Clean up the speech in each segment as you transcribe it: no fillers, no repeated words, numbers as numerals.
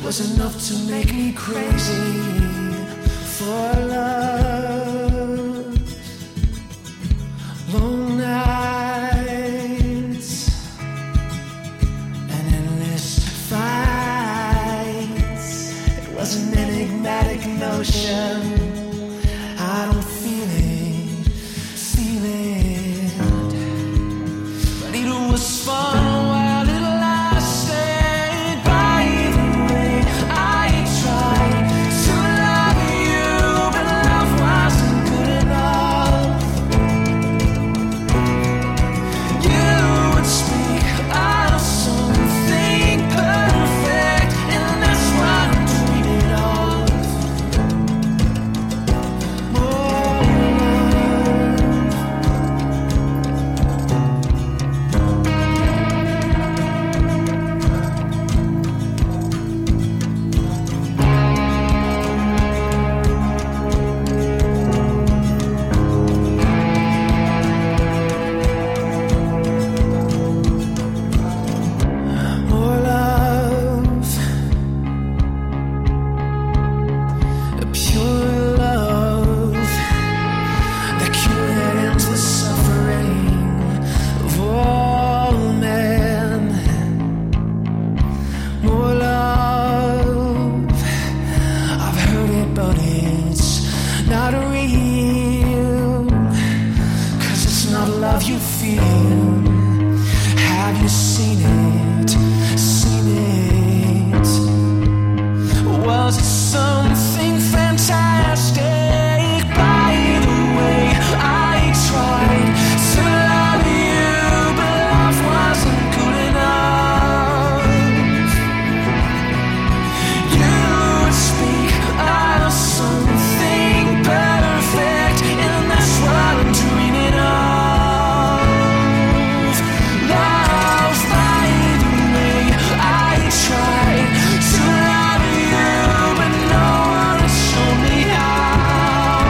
was enough to make me crazy for love. Long nights and endless fights. It was an enigmatic notion. I don't feel it, but it was fun while it lasted. By the way, I tried to love you, but love wasn't good enough. You would speak of something perfect, and that's what I'm dreaming of. More love, a pure love, the cure that ends the suffering of all men. More love, I've heard it, but it's not real, 'cause it's not love you feel. Have you seen it? Seen it? Was it something fantastic? By the way, I tried to love you, but love wasn't good enough. You would speak of something perfect, and that's what I'm dreaming of. Love, by the way, I tried to love you, but no one has shown me how.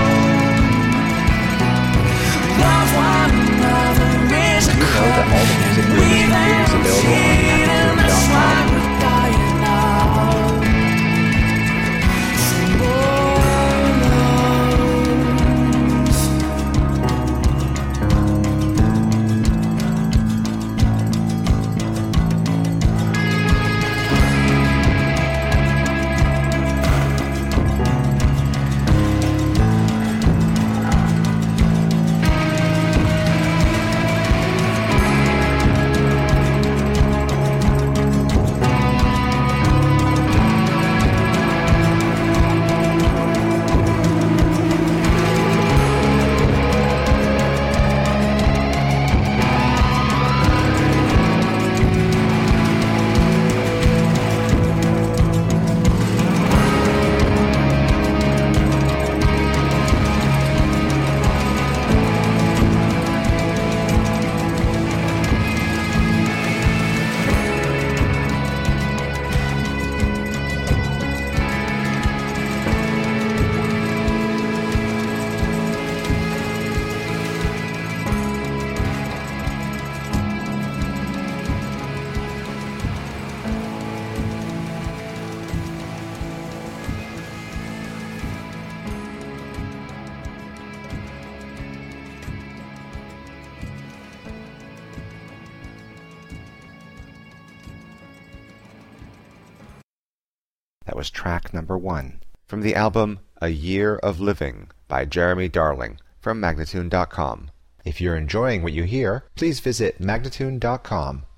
Love one another is a You know that all the music you're listening to is available on and that's why MagnaTune.com. we're dying now. For more love. That was track number 1 from the album A Year of Living by Jeremy Darling from MagnaTune.com. If you're enjoying what you hear, please visit MagnaTune.com